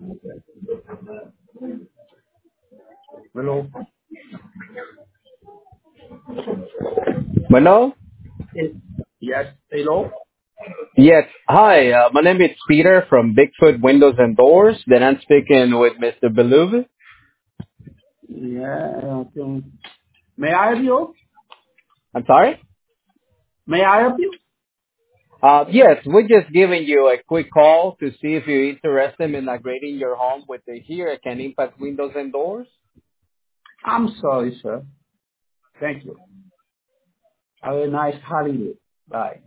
Hello. Bueno? Yes. Hello. Yes. Hi, my name is Peter from Bigfoot Windows and Doors. Then I'm speaking with Mr. Beluve. Yeah. May I help you? I'm sorry? May I help you? Yes, we're just giving you a quick call to see if you're interested in upgrading your home with the here can impact windows and doors. I'm sorry, sir. Thank you. Have a nice holiday. Bye.